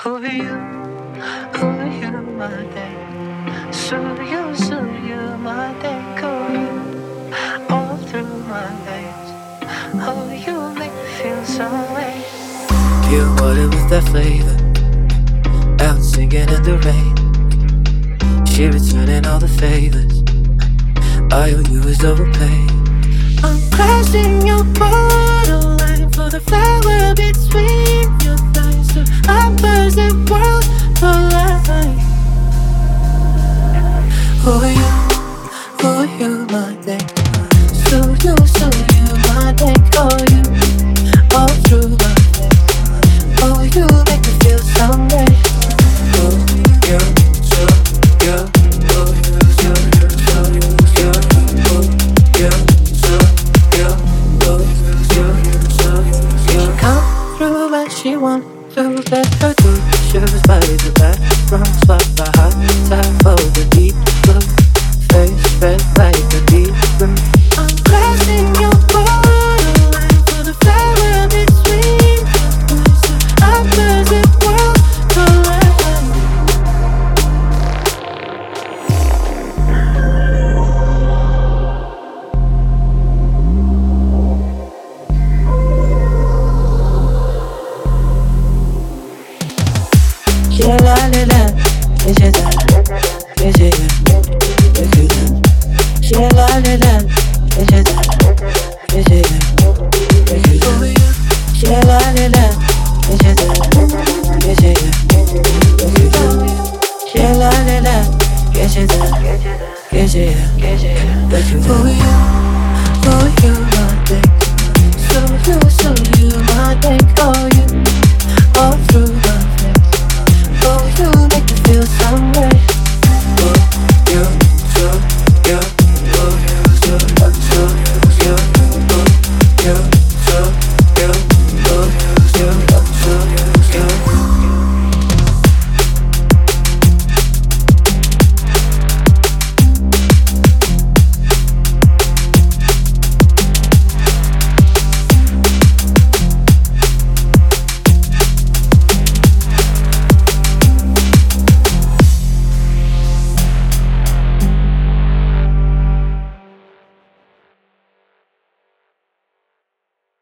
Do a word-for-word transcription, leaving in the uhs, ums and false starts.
Who you, who you, my day. So you, so you, my day. Call you all through my veins. Oh, you make me feel so way. Pure water with that flavor, out singing in the rain. She returning all the favors, I owe you is overpaid. I'm crashing your borderline for the flower between your thighs. So I burst the world for life. Who are you, who are you, my day. So you, so you, my day. Call you all through my day. Oh, you make me feel someday. Who you, so you, who you, so you, so you, so you, who you, so you, who you, so you, so you. She come through when she want to let her do. Shoes by the back, from swap the hot top for the deep blue. Face red like a deep blue. I'm crashing your borderline for the flower between us. I burst the world for life. Yeah, la la la, it's your time, it's your time, it's your time. Yeah, la la la, it's your time, it's your time, it's your time. Yeah, la la la, it's your time, it's your time, it's your time. Yeah, la la la, it's your time, it's your time, it's your time. Who you, who you, my thing. So you, so you, my day. Call